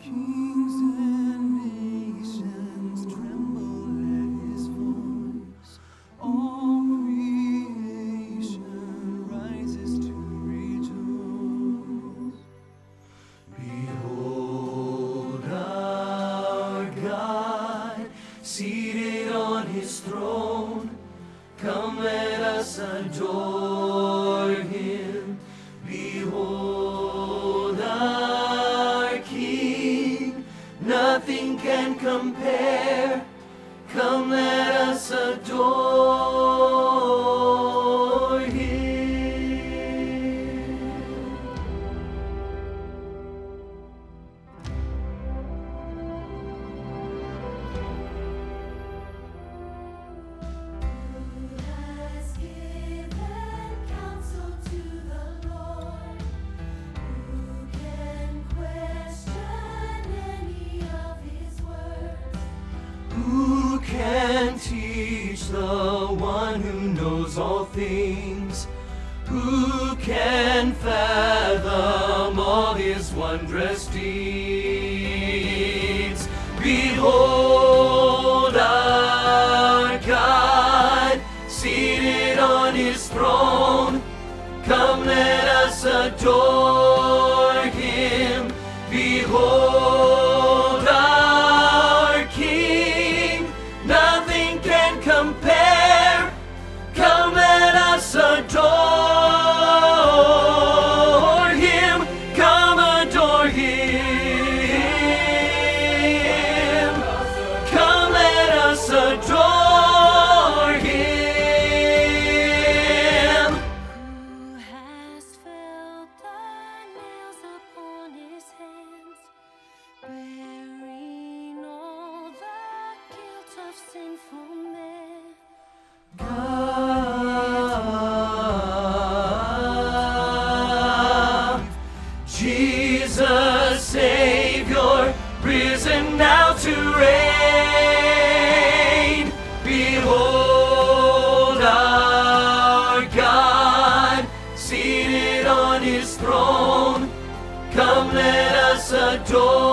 Kings and nations tremble at his voice. All creation rises to rejoice. Behold our God, seated on his throne. Come, let us adore him. Behold our King, nothing can compare. Come, let us adore him. Has given counsel to the Lord? Who can question any of his words? Who can teach the one who knows all things? Who can fathom all his wondrous deeds? Behold our God, seated on his throne. Come, let us adore him. Behold our King, nothing can compare. Come, let us adore him. Come, adore him. Come, let us adore him. Who has felt the nails upon his hands, bearing all the guilt of sinful men? God, Jesus Savior, risen now to reign. Behold our God, seated on his throne. Come, let us adore